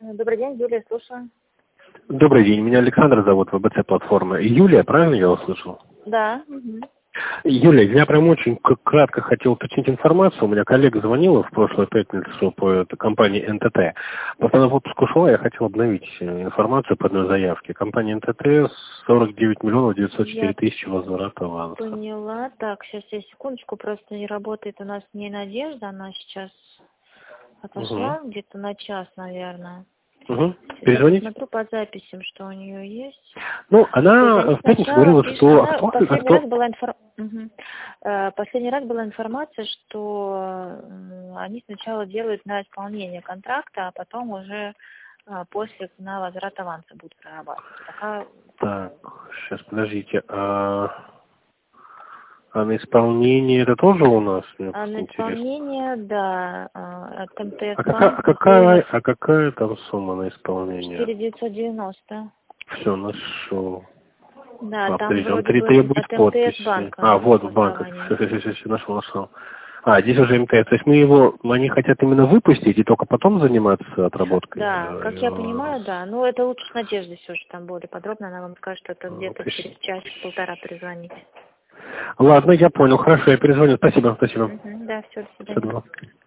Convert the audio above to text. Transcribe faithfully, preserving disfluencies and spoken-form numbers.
Добрый день, Юлия, слушаю. Добрый день, меня Александр зовут, ВБЦ платформа. Юлия, правильно я услышал? Да. Угу. Юлия, я прям очень кратко хотел уточнить информацию. У меня коллега звонила в прошлую пятницу по этой компании эн тэ тэ. Просто она в отпуск ушла, я хотел обновить информацию по одной заявке. Компания эн тэ тэ сорок девять миллионов девятьсот четыре тысячи возврат аванса. Поняла. Так, сейчас я секундочку, просто не работает у нас не Надежда, она сейчас отошла угу. где-то на час, наверное. Угу. Перезвонить? Я смотрю по записям, что у нее есть. Ну, она в пятницу говорила, пишут, что... она, Кто, последний, кто... раз была инфор... угу. последний раз была информация, что они сначала делают на исполнение контракта, а потом уже после на возврат аванса будут прорабатывать. Пока... Так, сейчас, подождите. А... А на исполнение это тоже у нас? А на исполнение, да, от эм тэ эс а какая, а, какая, а какая там сумма на исполнение? четыре тысячи девятьсот девяносто. Все, нашел. Да, А, там подожди, он вроде бы требует от эм тэ эс подписи. банка. А, вот, в банках. Все, все, все, все, нашел, нашел. А, здесь уже эм тэ эс. То есть мы его, они хотят именно выпустить и только потом заниматься отработкой? Да, как я понимаю, да. Ну, это лучше с Надеждой все же там более подробно. Она вам скажет, что это где-то есть... через час-полтора перезвонить. Ладно, я понял. Хорошо, я перезвоню. Спасибо, спасибо. Угу, да, все, до Всего свидания. доброго.